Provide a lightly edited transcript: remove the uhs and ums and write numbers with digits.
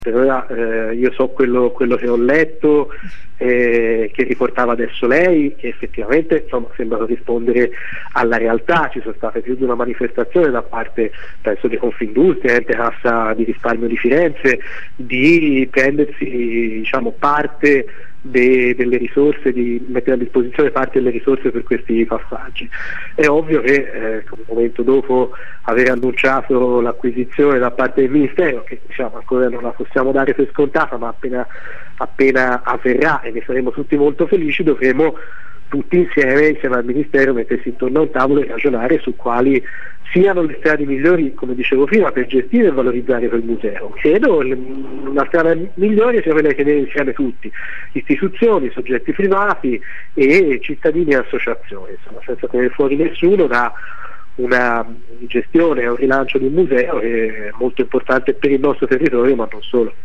Per ora io so quello che ho letto, che riportava adesso lei, che effettivamente insomma sembra corrispondere alla realtà. Ci sono state più di una manifestazione da parte, penso, di Confindustria, Ente Cassa di Risparmio di Firenze, di prendersi, diciamo, parte delle risorse, di mettere a disposizione parte delle risorse per questi passaggi. È ovvio che un momento dopo aver annunciato l'acquisizione da parte del Ministero, che diciamo ancora non la possiamo dare per scontata, ma appena avverrà, e ne saremo tutti molto felici, dovremo tutti insieme al Ministero mettersi intorno a un tavolo e ragionare su quali siano le strade migliori, come dicevo prima, per gestire e valorizzare quel museo. Credo una strada migliore sia quella di tenere insieme tutti, istituzioni, soggetti privati e cittadini e associazioni, insomma, senza tenere fuori nessuno da una gestione e un rilancio di un museo che è molto importante per il nostro territorio, ma non solo.